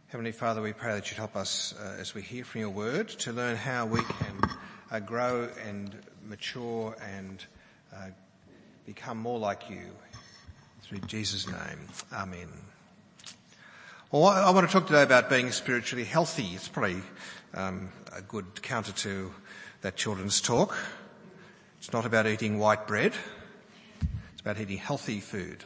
Heavenly Father, we pray that you'd help us as we hear from your word to learn how we can grow and mature and become more like you. Through Jesus' name, amen. Well, I want to talk today about being spiritually healthy. It's probably a good counter to that children's talk. It's not about eating white bread. It's about eating healthy food.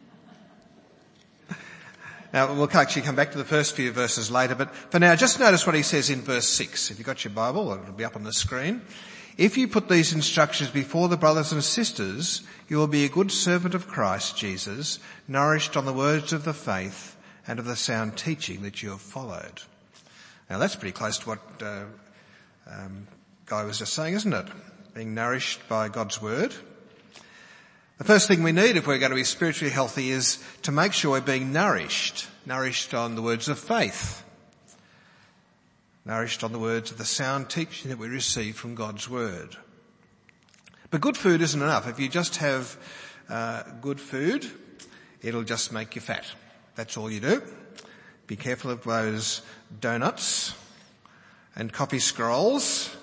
Now, we'll actually come back to the first few verses later, but for now, just notice what he says in verse 6. If you've got your Bible, it'll be up on the screen. If you put these instructions before the brothers and sisters, you will be a good servant of Christ Jesus, nourished on the words of the faith and of the sound teaching that you have followed. Now, that's pretty close to what Guy was just saying, isn't it? Being nourished by God's word. The first thing we need if we're going to be spiritually healthy is to make sure we're being nourished on the words of faith, nourished on the words of the sound teaching that we receive from God's word. But good food isn't enough. If you just have good food, it'll just make you fat. That's all you do. Be careful of those donuts and coffee scrolls.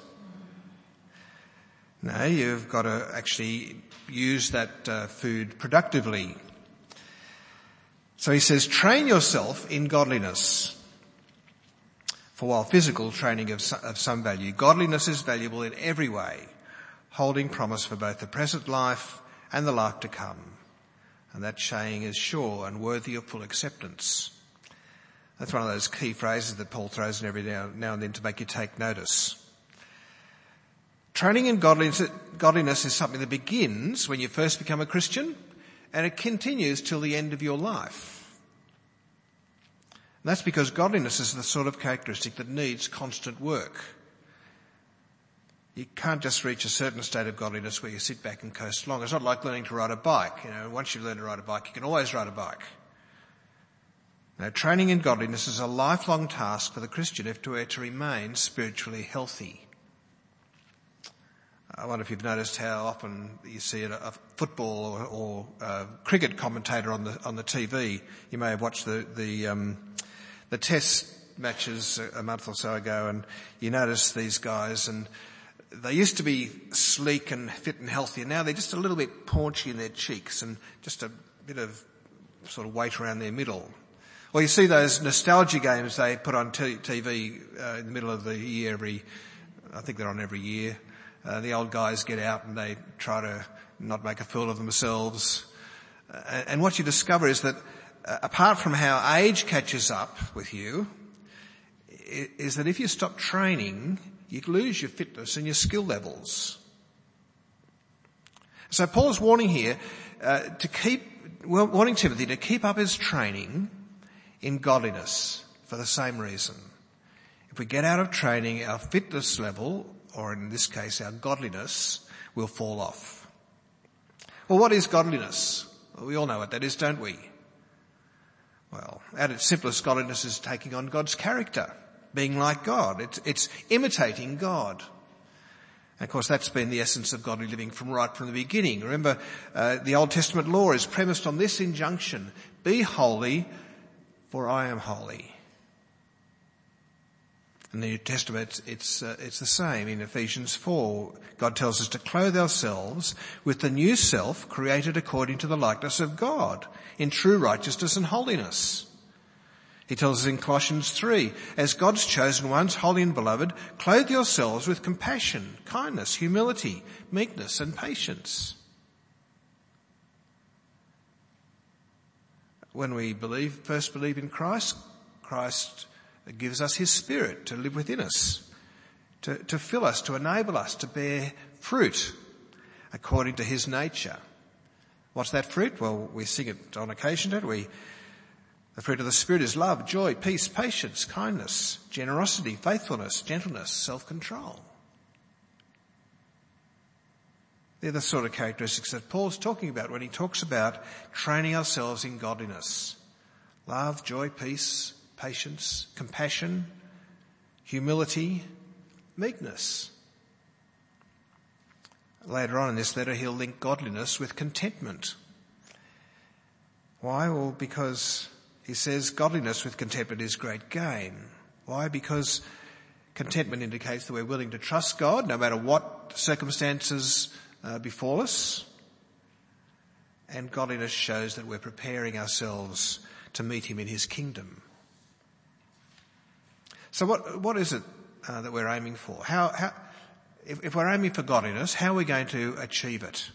No, you've got to actually use that food productively. So he says, train yourself in godliness. For while physical training of some value, godliness is valuable in every way, holding promise for both the present life and the life to come. And that saying is sure and worthy of full acceptance. That's one of those key phrases that Paul throws in every now and then to make you take notice. Training in godliness is something that begins when you first become a Christian, and it continues till the end of your life. And that's because godliness is the sort of characteristic that needs constant work. You can't just reach a certain state of godliness where you sit back and coast along. It's not like learning to ride a bike. Once you've learned to ride a bike, you can always ride a bike. Now, training in godliness is a lifelong task for the Christian if we're to remain spiritually healthy. I wonder if you've noticed how often you see a football or cricket commentator on the TV. You may have watched the test matches a month or so ago, and you notice these guys, and they used to be sleek and fit and healthy, and now they're just a little bit paunchy in their cheeks and just a bit of sort of weight around their middle. Or you see those nostalgia games they put on TV in the middle of the year I think they're on every year. The old guys get out and they try to not make a fool of themselves. And what you discover is that apart from how age catches up with you, is that if you stop training, you lose your fitness and your skill levels. So Paul's warning here wanting Timothy to keep up his training in godliness for the same reason. If we get out of training, our fitness level, or in this case our godliness, will fall off. Well, what is godliness? Well, we all know what that is, don't we? Well, at its simplest, godliness is taking on God's character, being like God. It's imitating God. And of course, that's been the essence of godly living right from the beginning. Remember, the Old Testament law is premised on this injunction: be holy, for I am holy. In the New Testament, it's the same. In Ephesians 4, God tells us to clothe ourselves with the new self created according to the likeness of God, in true righteousness and holiness. He tells us in Colossians 3, as God's chosen ones, holy and beloved, clothe yourselves with compassion, kindness, humility, meekness and patience. When we first believe in Christ gives us his Spirit to live within us, to fill us, to enable us to bear fruit according to his nature. What's that fruit? Well, we sing it on occasion, don't we? The fruit of the Spirit is love, joy, peace, patience, kindness, generosity, faithfulness, gentleness, self-control. They're the sort of characteristics that Paul's talking about when he talks about training ourselves in godliness. Love, joy, peace, patience, compassion, humility, meekness. Later on in this letter, he'll link godliness with contentment. Why? Well, because He says godliness with contentment is great gain. Why? Because contentment indicates that we're willing to trust God no matter what circumstances befall us. And godliness shows that we're preparing ourselves to meet him in his kingdom. So what is it that we're aiming for? If we're aiming for godliness, how are we going to achieve it?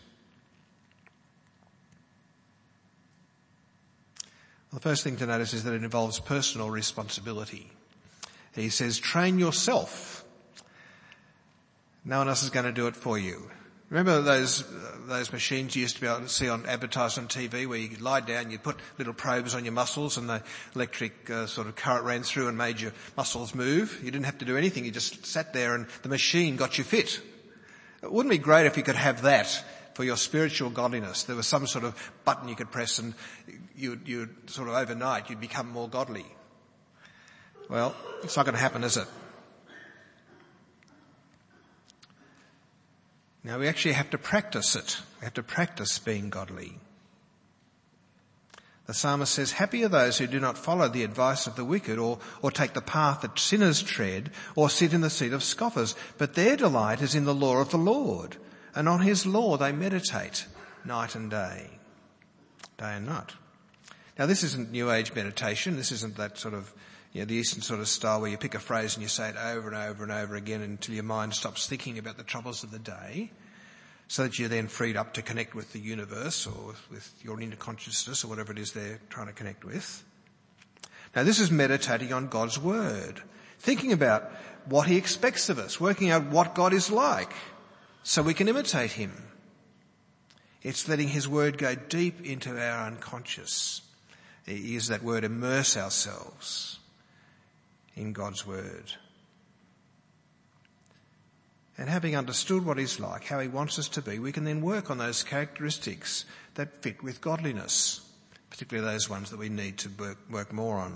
Well, the first thing to notice is that it involves personal responsibility. He says, train yourself. No one else is going to do it for you. Remember those machines you used to be able to see advertised on TV where you could lie down, you put little probes on your muscles and the electric sort of current ran through and made your muscles move. You didn't have to do anything. You just sat there and the machine got you fit. It wouldn't be great if you could have that for your spiritual godliness. There was some sort of button you could press and you'd sort of overnight you'd become more godly. Well, it's not going to happen, is it? Now we actually have to practice it. We have to practice being godly. The psalmist says, happy are those who do not follow the advice of the wicked or take the path that sinners tread or sit in the seat of scoffers, but their delight is in the law of the Lord, and on his law they meditate night and day and night. Now this isn't New Age meditation. This isn't that sort of, the Eastern sort of style where you pick a phrase and you say it over and over and over again until your mind stops thinking about the troubles of the day, so that you're then freed up to connect with the universe or with your inner consciousness or whatever it is they're trying to connect with. Now this is meditating on God's word, thinking about what he expects of us, working out what God is like so we can imitate him. It's letting his word go deep into our unconscious. Use that word, immerse ourselves in God's word. And having understood what he's like, how he wants us to be, we can then work on those characteristics that fit with godliness, particularly those ones that we need to work more on.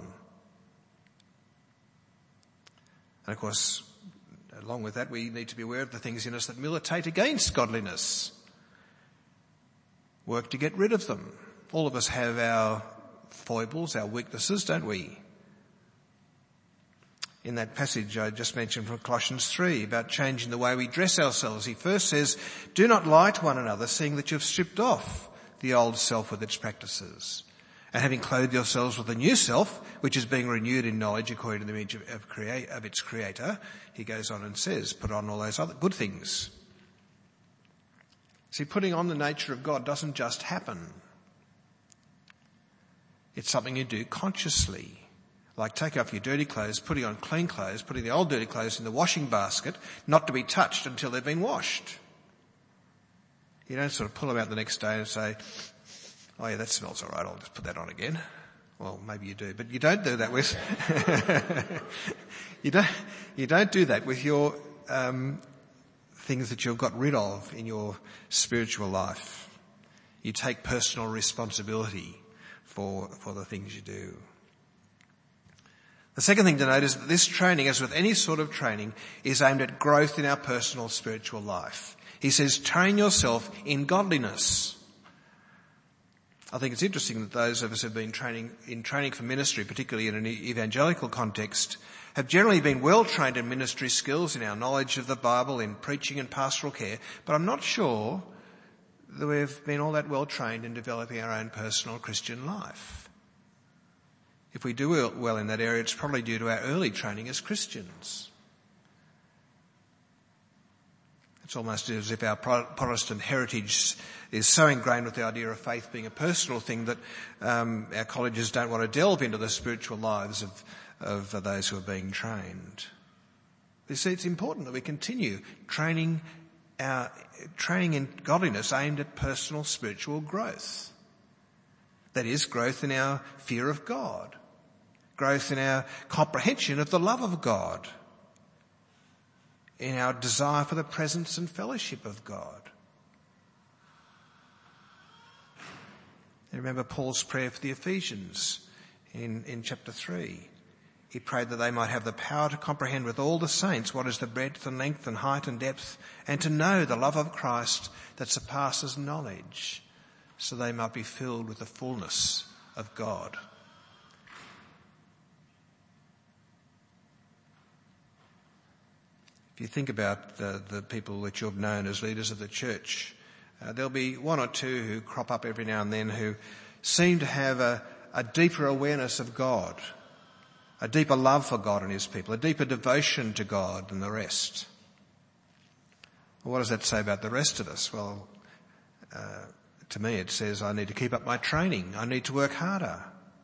And of course, along with that, we need to be aware of the things in us that militate against godliness. Work to get rid of them. All of us have our foibles, our weaknesses, don't we? In that passage I just mentioned from Colossians 3 about changing the way we dress ourselves, he first says, do not lie to one another, seeing that you've stripped off the old self with its practices, and having clothed yourselves with a new self, which is being renewed in knowledge according to the image of its creator. He goes on and says, put on all those other good things. See, putting on the nature of God doesn't just happen. It's something you do consciously. Like take off your dirty clothes, putting on clean clothes, putting the old dirty clothes in the washing basket, not to be touched until they've been washed. You don't sort of pull them out the next day and say, oh yeah, that smells all right, I'll just put that on again. Well, maybe you do, but you don't do that with, you don't do that with your, things that you've got rid of in your spiritual life. You take personal responsibility for the things you do. The second thing to note is that this training, as with any sort of training, is aimed at growth in our personal spiritual life. He says, train yourself in godliness. I think it's interesting that those of us who have been training for ministry, particularly in an evangelical context, have generally been well trained in ministry skills, in our knowledge of the Bible, in preaching and pastoral care, but I'm not sure that we've been all that well trained in developing our own personal Christian life. If we do well in that area, it's probably due to our early training as Christians. It's almost as if our Protestant heritage is so ingrained with the idea of faith being a personal thing that our colleges don't want to delve into the spiritual lives of those who are being trained. You see, it's important that we continue training in godliness aimed at personal spiritual growth. That is, growth in our fear of God, growth in our comprehension of the love of God, in our desire for the presence and fellowship of God. You remember Paul's prayer for the Ephesians in chapter 3. He prayed that they might have the power to comprehend with all the saints what is the breadth and length and height and depth, and to know the love of Christ that surpasses knowledge, so they might be filled with the fullness of God. If you think about the people that you've known as leaders of the church, there'll be one or two who crop up every now and then who seem to have a deeper awareness of God, a deeper love for God and his people, a deeper devotion to God than the rest. Well, what does that say about the rest of us? Well, to me it says I need to keep up my training. I need to work harder.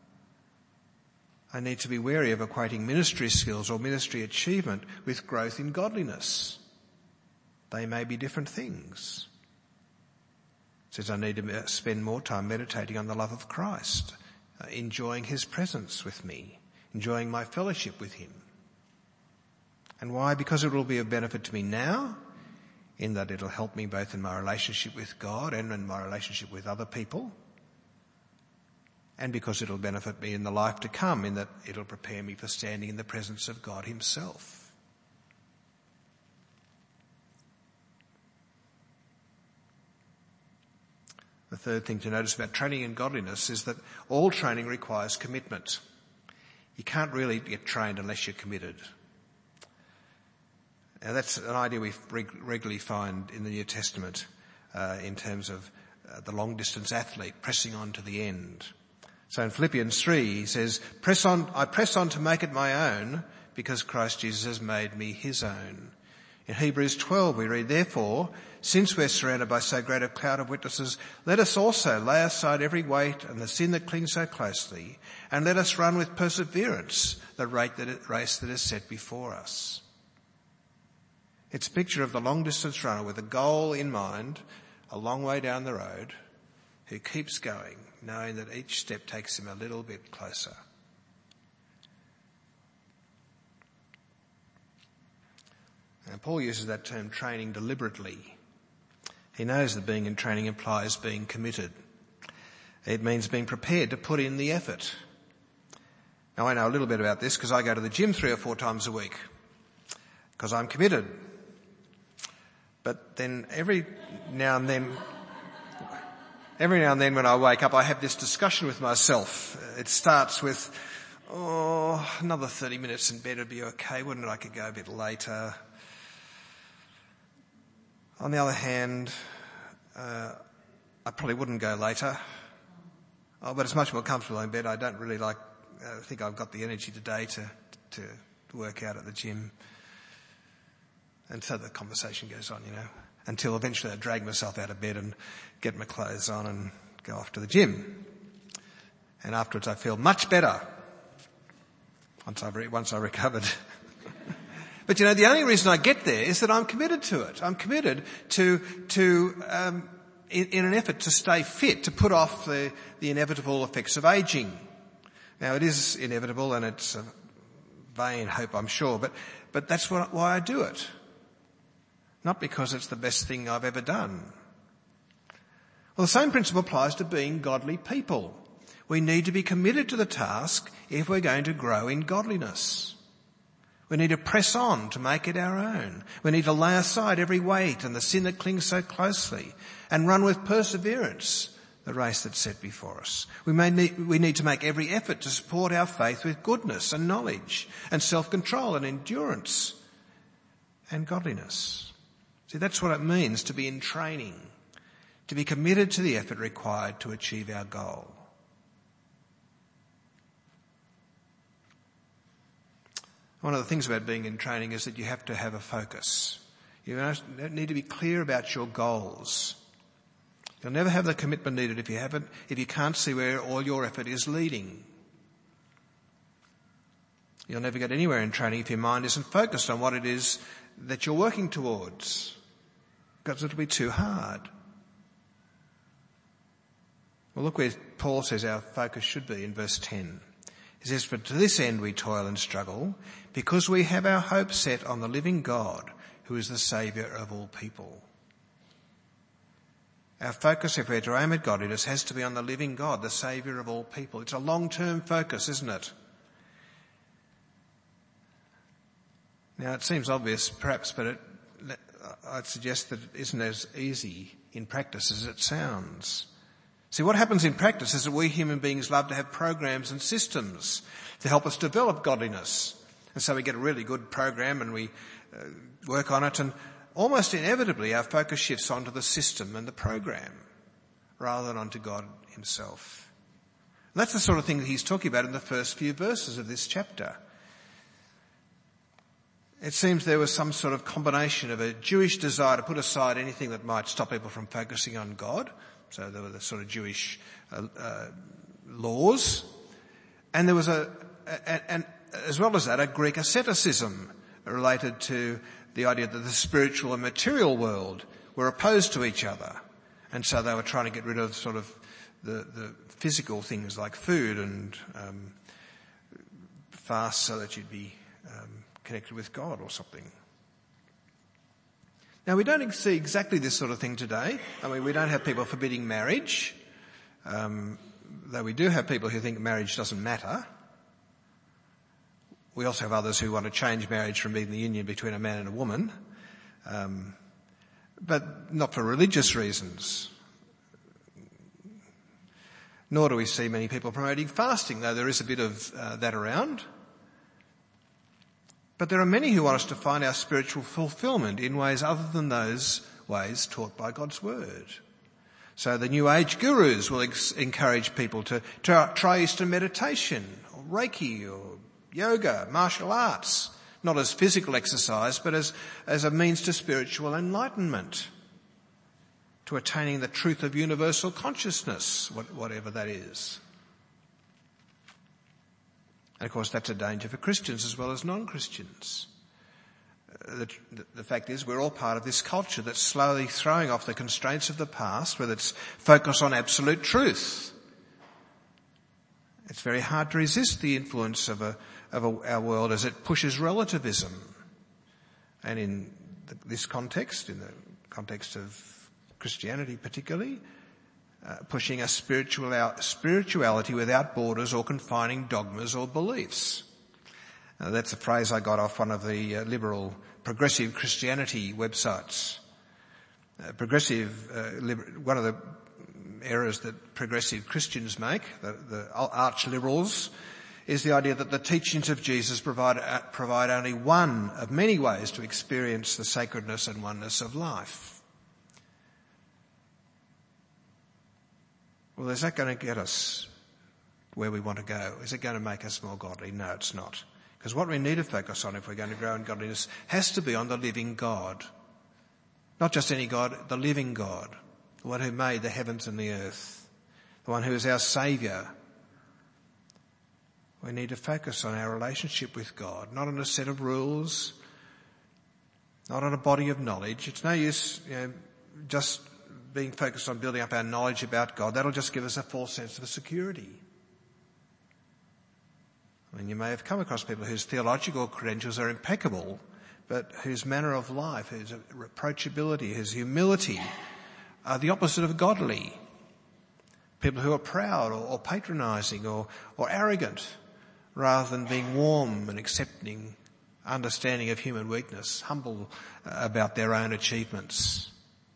I need to be wary of equating ministry skills or ministry achievement with growth in godliness. They may be different things. It says I need to spend more time meditating on the love of Christ, enjoying his presence with me, enjoying my fellowship with him. And why? Because it will be of benefit to me now, in that it'll help me both in my relationship with God and in my relationship with other people. And because it'll benefit me in the life to come, in that it'll prepare me for standing in the presence of God himself. The third thing to notice about training in godliness is that all training requires commitment. You can't really get trained unless you're committed. Now that's an idea we regularly find in the New Testament in terms of the long-distance athlete pressing on to the end. So in Philippians 3 he says, I press on to make it my own because Christ Jesus has made me his own. In Hebrews 12 we read, therefore, since we're surrounded by so great a cloud of witnesses, let us also lay aside every weight and the sin that clings so closely, and let us run with perseverance the race that is set before us. It's a picture of the long-distance runner with a goal in mind, a long way down the road, who keeps going, knowing that each step takes him a little bit closer. And Paul uses that term training deliberately. He knows that being in training implies being committed. It means being prepared to put in the effort. Now I know a little bit about this because I go to the gym 3 or 4 times a week because I'm committed. But then every now and then when I wake up, I have this discussion with myself. It starts with, another 30 minutes in bed would be okay, wouldn't it? I could go a bit later. On the other hand, I probably wouldn't go later. But it's much more comfortable in bed. I don't really think I've got the energy today to work out at the gym. And so the conversation goes on, until eventually I drag myself out of bed and get my clothes on and go off to the gym. And afterwards I feel much better once I've recovered. But the only reason I get there is that I'm committed to it. I'm committed to in an effort to stay fit, to put off the inevitable effects of aging. Now it is inevitable and it's a vain hope, I'm sure, but that's why I do it. Not because it's the best thing I've ever done. Well, the same principle applies to being godly people. We need to be committed to the task if we're going to grow in godliness. We need to press on to make it our own. We need to lay aside every weight and the sin that clings so closely and run with perseverance the race that's set before us. We need to make every effort to support our faith with goodness and knowledge and self-control and endurance and godliness. See, that's what it means to be in training, to be committed to the effort required to achieve our goal. One of the things about being in training is that you have to have a focus. You need to be clear about your goals. You'll never have the commitment needed if you can't see where all your effort is leading. You'll never get anywhere in training if your mind isn't focused on what it is that you're working towards, because it'll be too hard. Well, look where Paul says our focus should be in verse 10. He says, "But to this end we toil and struggle, because we have our hope set on the living God, who is the Saviour of all people." Our focus, if we're to aim at godliness, has to be on the living God, the Saviour of all people. It's a long-term focus, isn't it? Now, it seems obvious, perhaps, but I'd suggest that it isn't as easy in practice as it sounds. See, what happens in practice is that we human beings love to have programs and systems to help us develop godliness. And so we get a really good program and we work on it, and almost inevitably our focus shifts onto the system and the program rather than onto God himself. And that's the sort of thing that he's talking about in the first few verses of this chapter. It seems there was some sort of combination of a Jewish desire to put aside anything that might stop people from focusing on God. So there were the sort of Jewish laws. And there was and as well as that, a Greek asceticism related to the idea that the spiritual and material world were opposed to each other. And so they were trying to get rid of sort of the physical things like food and fast so that you'd be connected with God or something. Now, we don't see exactly this sort of thing today. I mean, we don't have people forbidding marriage, though we do have people who think marriage doesn't matter. We also have others who want to change marriage from being the union between a man and a woman, but not for religious reasons. Nor do we see many people promoting fasting, though there is a bit of that around. But there are many who want us to find our spiritual fulfillment in ways other than those ways taught by God's Word. So the New Age gurus will encourage people to try Eastern meditation or Reiki or yoga, martial arts, not as physical exercise, but as a means to spiritual enlightenment, to attaining the truth of universal consciousness, whatever that is. And of course that's a danger for Christians as well as non-Christians. The fact is we're all part of this culture that's slowly throwing off the constraints of the past with its focus on absolute truth. It's very hard to resist the influence of our world as it pushes relativism. And in this context, in the context of Christianity particularly, pushing a spirituality without borders or confining dogmas or beliefs. That's a phrase I got off one of the liberal progressive Christianity websites. One of the errors that progressive Christians make, the arch-liberals, is the idea that the teachings of Jesus provide only one of many ways to experience the sacredness and oneness of life. Well, is that going to get us where we want to go? Is it going to make us more godly? No, it's not. Because what we need to focus on if we're going to grow in godliness has to be on the living God. Not just any God, the living God. The one who made the heavens and the earth. The one who is our Saviour. We need to focus on our relationship with God, not on a set of rules, not on a body of knowledge. It's no use, just being focused on building up our knowledge about God. That'll just give us a false sense of security. I mean, you may have come across people whose theological credentials are impeccable, but whose manner of life, whose approachability, whose humility are the opposite of godly. People who are proud or patronising or arrogant, rather than being warm and accepting, understanding of human weakness, humble about their own achievements.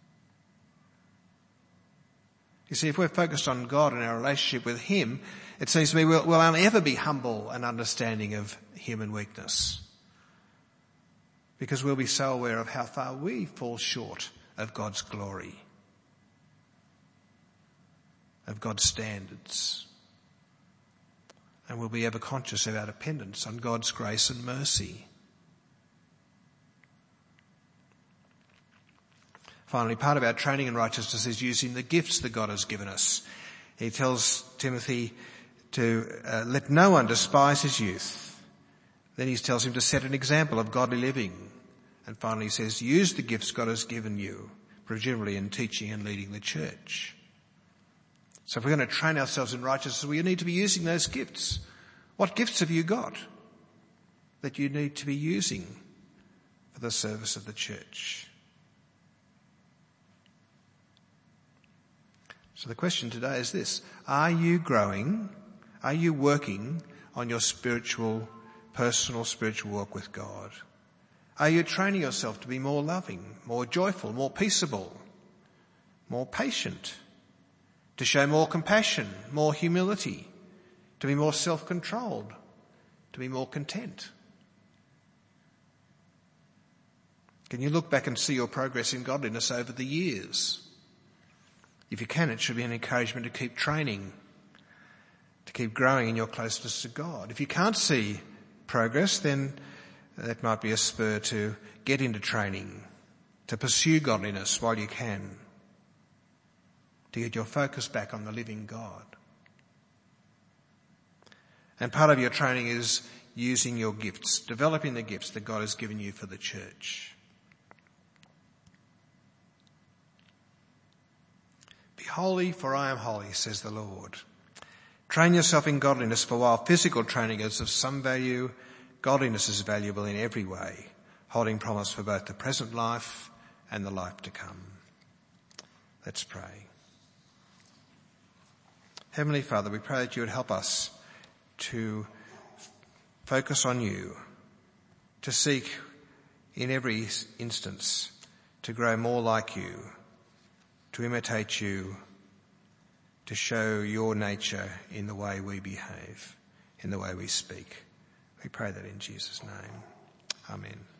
You see, if we're focused on God and our relationship with Him, it seems to me we'll only ever be humble and understanding of human weakness. Because we'll be so aware of how far we fall short of God's glory, of God's standards. And we'll be ever conscious of our dependence on God's grace and mercy. Finally, part of our training in righteousness is using the gifts that God has given us. He tells Timothy to let no one despise his youth. Then he tells him to set an example of godly living. And finally he says, use the gifts God has given you, presumably in teaching and leading the church. So if we're going to train ourselves in righteousness, we need to be using those gifts. What gifts have you got that you need to be using for the service of the church? So the question today is this: are you growing? Are you working on your personal spiritual walk with God? Are you training yourself to be more loving, more joyful, more peaceable, more patient, to show more compassion, more humility, to be more self-controlled, to be more content? Can you look back and see your progress in godliness over the years? If you can, it should be an encouragement to keep training, to keep growing in your closeness to God. If you can't see progress, then that might be a spur to get into training, to pursue godliness while you can, to get your focus back on the living God. And part of your training is using your gifts, developing the gifts that God has given you for the church. Be holy, for I am holy, says the Lord. Train yourself in godliness, for while physical training is of some value, godliness is valuable in every way, holding promise for both the present life and the life to come. Let's pray. Heavenly Father, we pray that you would help us to focus on you, to seek in every instance to grow more like you, to imitate you, to show your nature in the way we behave, in the way we speak. We pray that in Jesus' name. Amen.